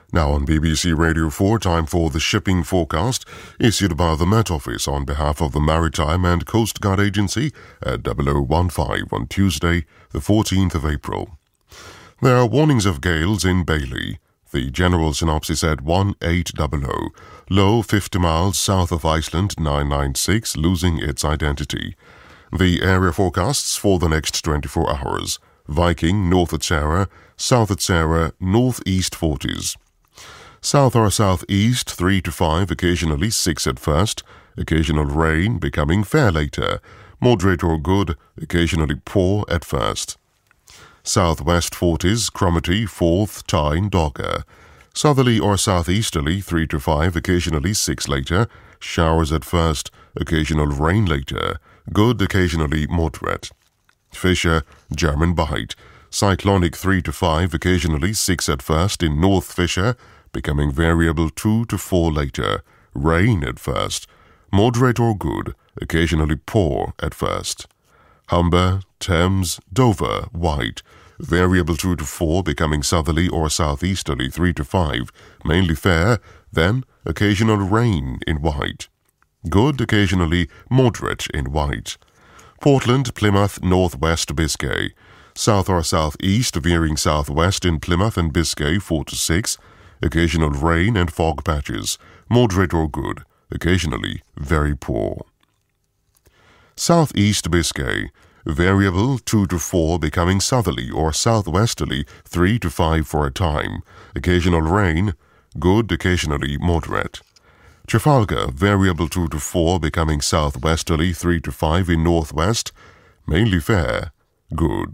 Now on BBC Radio 4, time for the shipping forecast issued by the Met Office on behalf of the Maritime and Coast Guard Agency at 0015 on Tuesday, the 14th of April. There are warnings of gales in Bailey. The general synopsis at 1800, low 50 miles south of Iceland 996, losing its identity. The area forecasts for the next 24 hours. Viking, north at Sarah, south at Sarah, northeast 40s. South or southeast 3 to 5, occasionally 6 at first. Occasional rain, becoming fair later. Moderate or good, occasionally poor at first. Southwest 40s, Cromarty, 4th, Tyne, darker. Southerly or southeasterly 3 to 5, occasionally 6 later. Showers at first, occasional rain later. Good, occasionally moderate. Fisher, German Bight. Cyclonic 3 to 5, occasionally 6 at first in North Fisher, becoming variable 2 to 4 later. Rain at first. Moderate or good, occasionally poor at first. Humber, Thames, Dover, white. Variable 2 to 4, becoming southerly or southeasterly 3 to 5. Mainly fair, then occasional rain in white. Good, occasionally moderate in white. Portland, Plymouth, northwest Biscay. South or southeast, veering southwest in Plymouth and Biscay 4 to 6. Occasional rain and fog patches. Moderate or good, occasionally very poor. Southeast Biscay. Variable 2 to 4, becoming southerly or southwesterly 3 to 5 for a time. Occasional rain. Good, occasionally moderate. Trafalgar, variable 2 to 4, becoming southwesterly 3 to 5 in northwest. Mainly fair. Good.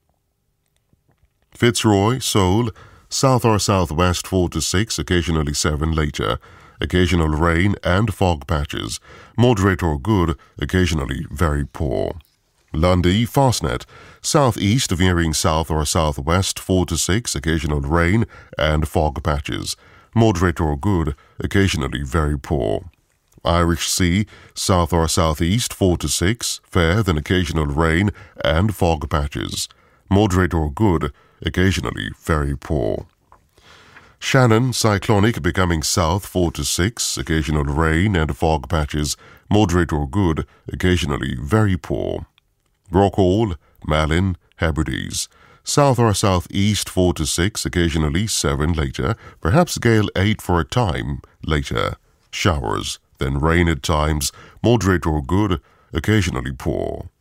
Fitzroy, Seoul, south or southwest 4 to 6, occasionally 7 later. Occasional rain and fog patches. Moderate or good, occasionally very poor. Lundy, Fastnet, southeast veering south or southwest 4 to 6, occasional rain and fog patches. Moderate or good, occasionally very poor. Irish Sea, south or southeast 4 to 6, fair then occasional rain and fog patches. Moderate or good, occasionally very poor. Shannon, cyclonic becoming south 4 to 6, occasional rain and fog patches. Moderate or good, occasionally very poor. Rockall, Malin, Hebrides. South or southeast 4 to 6, occasionally 7 later, perhaps gale 8 for a time later. Showers, then rain at times, moderate or good, occasionally poor.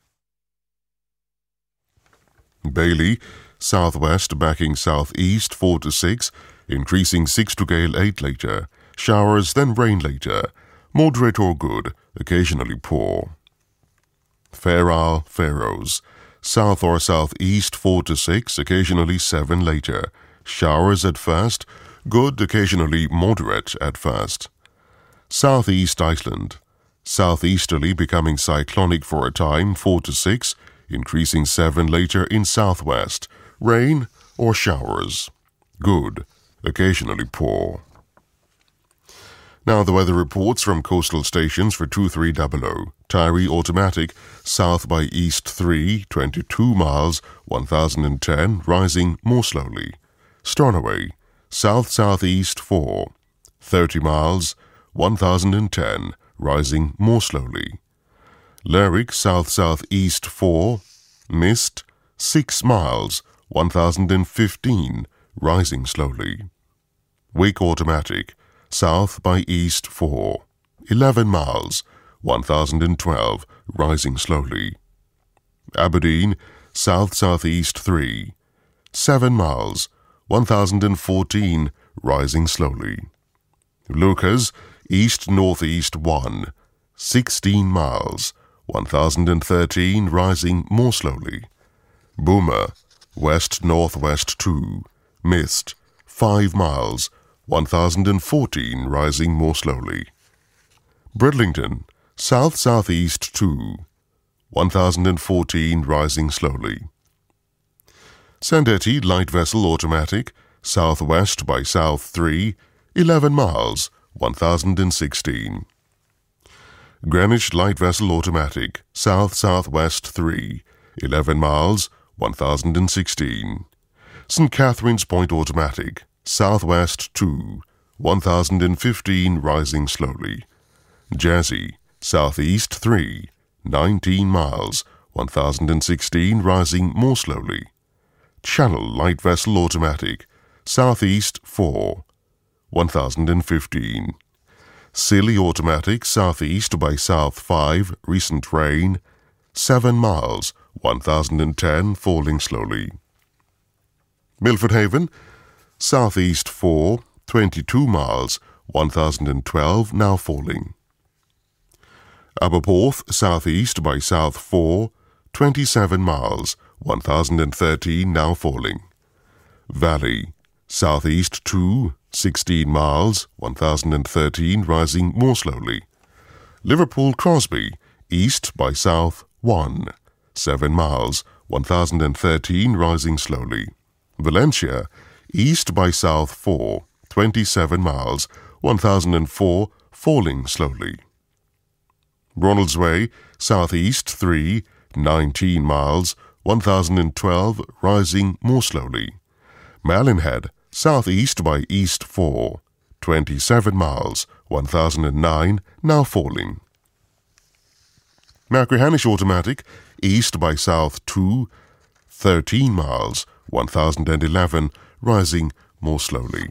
Bailey, southwest backing southeast 4 to 6, increasing 6 to gale 8 later. Showers, then rain later. Moderate or good, occasionally poor. Fair Isle, Faroes. South or southeast 4 to 6, occasionally 7 later. Showers at first. Good, occasionally moderate at first. Southeast Iceland. Southeasterly becoming cyclonic for a time 4 to 6, increasing 7 later in southwest. Rain or showers. Good, occasionally poor. Now the weather reports from coastal stations for 2300. Tyree automatic, south by east 3, 22 miles, 1010, rising more slowly. Stornoway, south-southeast 4, 30 miles, 1010, rising more slowly. Lerwick, south-southeast 4, mist, 6 miles, 1015, rising slowly. Wick automatic, south by east 4, 11 miles, 1012, rising slowly. Aberdeen, south-southeast 3, 7 miles, 1014, rising slowly. Lucas, east-northeast 1, 16 miles, 1013, rising more slowly. Boomer, west-northwest 2, mist, 5 miles, 1014, rising more slowly. Bridlington, south-southeast 2, 1014, rising slowly. Sandetti, light vessel automatic, southwest by south 3, 11 miles, 1016. Greenwich, light vessel automatic, south-southwest 3, 11 miles, 1016. St. Catherine's Point automatic, southwest 2, 1015 rising slowly. Jazzy, southeast 3, 19 miles, 1016 rising more slowly. Channel light vessel automatic, southeast 4, 1015. Scilly automatic, southeast by south 5, recent rain, 7 miles, 1010 falling slowly. Milford Haven, southeast 4, 22 miles, 1012 now falling. Aberporth, southeast by south 4, 27 miles, 1013 now falling. Valley, southeast 2, 16 miles, 1013 rising more slowly. Liverpool Crosby, east by south 1, 7 miles, 1013 rising slowly. Valencia, east by south 4, 27 miles, 1004 falling slowly. Ronaldsway, southeast 3, 19 miles, 1012 rising more slowly. Malinhead, southeast by east 4, 27 miles, 1009 now falling. Machrihanish automatic, east by south 2, 13 miles, 1011 rising more slowly.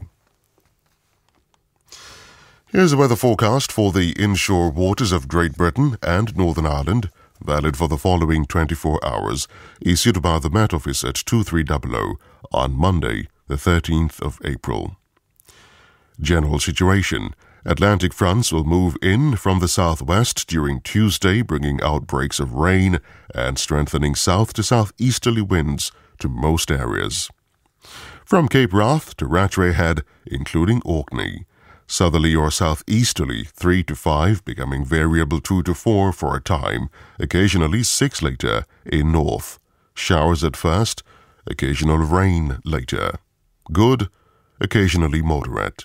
Here's the weather forecast for the inshore waters of Great Britain and Northern Ireland, valid for the following 24 hours, issued by the Met Office at 2300 on Monday, the 13th of April. General situation. Atlantic fronts will move in from the southwest during Tuesday, bringing outbreaks of rain and strengthening south to southeasterly winds to most areas. From Cape Wrath to Rattray Head, including Orkney, southerly or southeasterly 3 to 5, becoming variable 2 to 4 for a time, occasionally 6 later in north. Showers at first, occasional rain later. Good, occasionally moderate.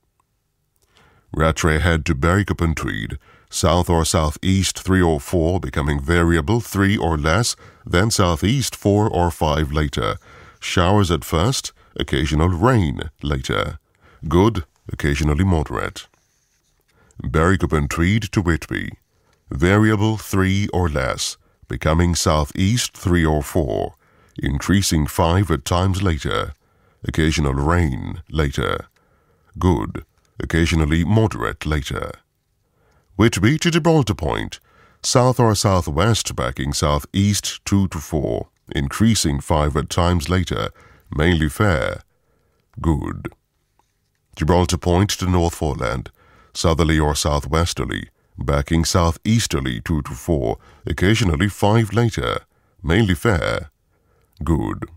Rattray Head to Berwick-upon-Tweed, south or southeast 3 or 4, becoming variable 3 or less, then southeast 4 or 5 later. Showers at first, occasional rain later. Good, occasionally moderate. Berwick-upon-Tweed to Whitby, variable 3 or less, becoming southeast 3 or 4, increasing 5 at times later. Occasional rain later. Good, occasionally moderate later. Whitby to Gibraltar Point, south or southwest backing southeast 2 to 4, increasing 5 at times later, mainly fair. Good. Gibraltar Point to North Foreland, southerly or southwesterly, backing southeasterly 2 to 4, occasionally 5 later, mainly fair. Good.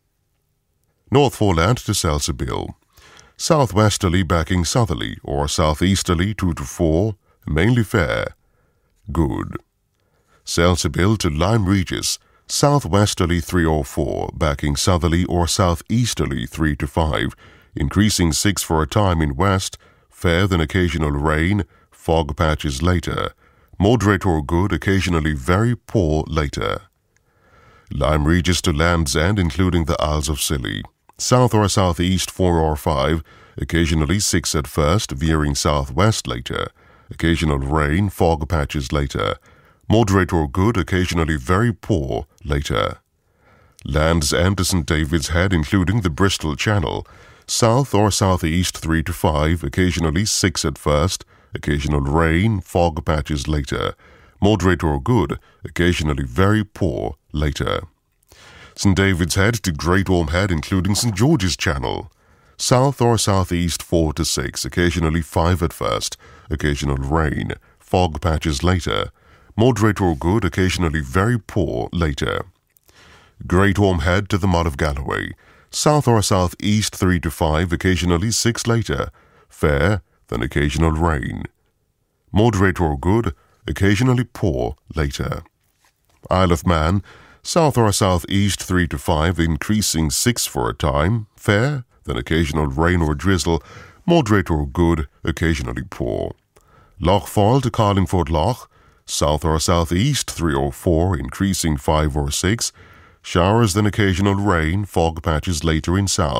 North Foreland to Salsabill, southwesterly backing southerly or southeasterly 2 to 4, mainly fair. Good. Salsabill to Lyme Regis, southwesterly 3 or 4, backing southerly or southeasterly 3 to 5, increasing 6 for a time in west, fair than occasional rain, fog patches later, moderate or good, occasionally very poor later. Lyme Regis to Land's End, including the Isles of Scilly, south or southeast 4 or 5, occasionally 6 at first, veering southwest later, occasional rain, fog patches later, moderate or good, occasionally very poor later. Land's End to St. David's Head, including the Bristol Channel, south or southeast 3 to 5, occasionally 6 at first, occasional rain, fog patches later, moderate or good, occasionally very poor later. St. David's Head to Great Orme Head, including St. George's Channel, south or southeast 4 to 6, occasionally 5 at first, occasional rain, fog patches later, moderate or good, occasionally very poor later. Great Orme Head to the Mud of Galloway, south or southeast 3 to 5, occasionally 6 later, fair, then occasional rain. Moderate or good, occasionally poor later. Isle of Man, south or southeast 3 to 5, increasing 6 for a time, fair, then occasional rain or drizzle, moderate or good, occasionally poor. Loch Foyle to Carlingford Loch, south or southeast 3 or 4, increasing 5 or 6, showers then occasional rain, fog patches later in south,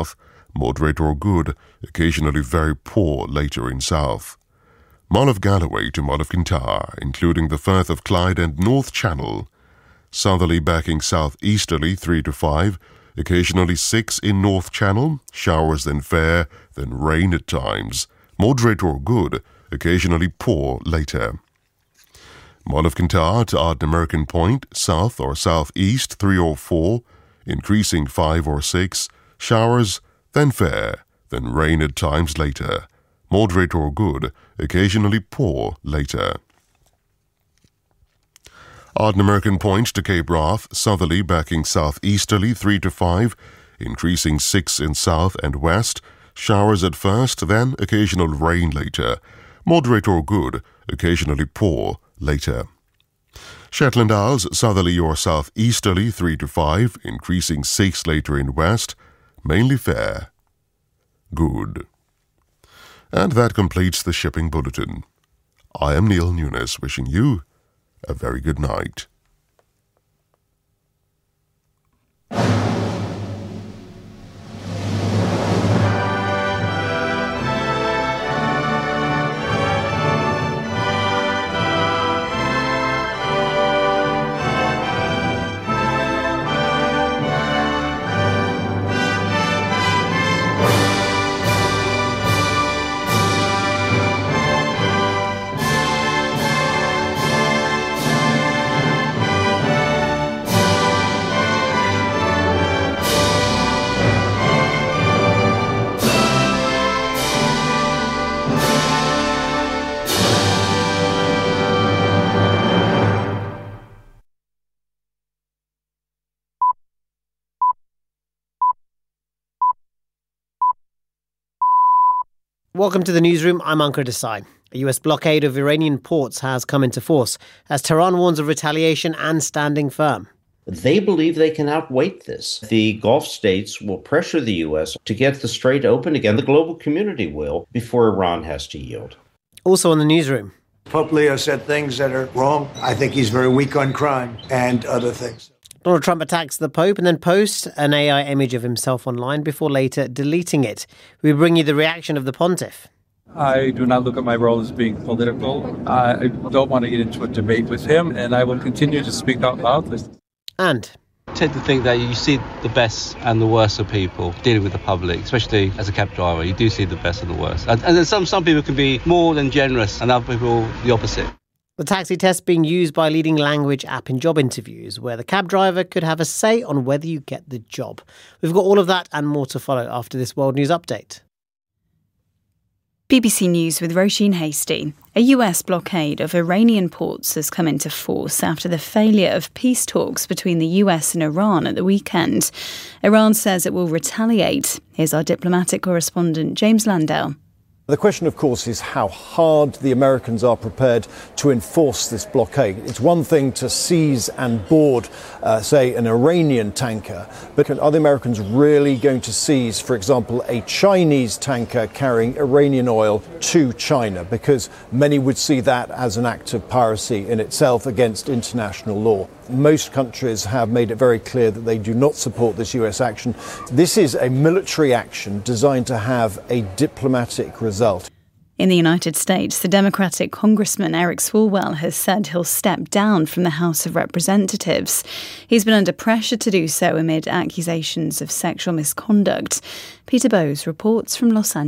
moderate or good, occasionally very poor later in south. Mull of Galloway to Mull of Kintyre, including the Firth of Clyde and North Channel. Southerly backing southeasterly 3 to 5, occasionally 6 in North Channel, showers then fair, then rain at times, moderate or good, occasionally poor later. Mull of Kintyre to Ardnamurchan Point, south or southeast 3 or 4, increasing 5 or 6, showers, then fair, then rain at times later, moderate or good, occasionally poor later. Ardnamurchan Point to Cape Wrath, southerly backing southeasterly 3 to 5, increasing 6 in south and west, showers at first, then occasional rain later, moderate or good, occasionally poor later. Shetland Isles, southerly or southeasterly 3 to 5, increasing 6 later in west, mainly fair. Good. And that completes the shipping bulletin. I am Neil Nunes, wishing you a very good night. Welcome to the newsroom. I'm Ankur Desai. A US blockade of Iranian ports has come into force as Tehran warns of retaliation and standing firm. They believe they can outweight this. The Gulf states will pressure the U.S. to get the strait open again. The global community will, before Iran has to yield. Also in the newsroom. Pope Leo said things that are wrong. I think he's very weak on crime and other things. Donald Trump attacks the Pope and then posts an AI image of himself online before later deleting it. We bring you the reaction of the pontiff. I do not look at my role as being political. I don't want to get into a debate with him, and I will continue to speak out loudly. And I tend to think that you see the best and the worst of people dealing with the public, especially as a cab driver. You do see the best and the worst. And then some people can be more than generous and other people the opposite. The taxi test being used by a leading language app in job interviews, where the cab driver could have a say on whether you get the job. We've got all of that and more to follow after this World News Update. BBC News with Roisin Hastie. A US blockade of Iranian ports has come into force after the failure of peace talks between the US and Iran at the weekend. Iran says it will retaliate. Here's our diplomatic correspondent James Landale. The question, of course, is how hard the Americans are prepared to enforce this blockade. It's one thing to seize and board, say, an Iranian tanker, but are the Americans really going to seize, for example, a Chinese tanker carrying Iranian oil to China? Because many would see that as an act of piracy in itself against international law. Most countries have made it very clear that they do not support this US action. This is a military action designed to have a diplomatic result. In the United States, the Democratic Congressman Eric Swalwell has said he'll step down from the House of Representatives. He's been under pressure to do so amid accusations of sexual misconduct. Peter Bowes reports from Los Angeles.